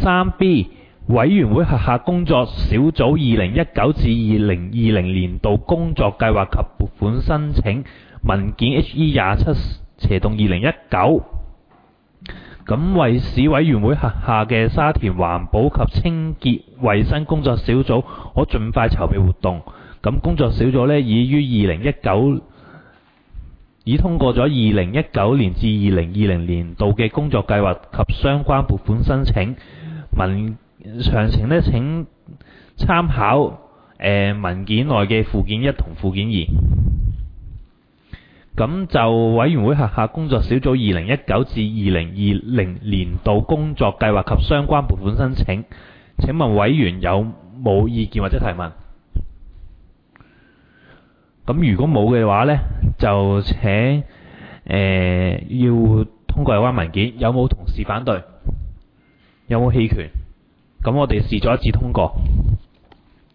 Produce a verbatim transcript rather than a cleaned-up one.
三 B 委員會轄下工作小組二零一九至二零二零年度工作計劃及撥款申請文件 H E 廿七斜洞二零一九。咁為使委員會轄下嘅沙田環保及清潔衛生工作小組可盡快籌備活動，咁工作小組呢已於二零一九已通過咗二零一九年至二零二零年度嘅工作計劃及相關撥款申請文詳情呢，請參考誒、呃、文件內嘅附件一同附件二。咁就委員會轄下工作小組二零一九至二零二零年度工作計劃及相關撥款申請，請問委員有冇意見或者提問？咁如果冇嘅話呢，就請誒、呃、要通過有關文件。有冇同事反對？有冇棄權？咁我哋視咗一致通過。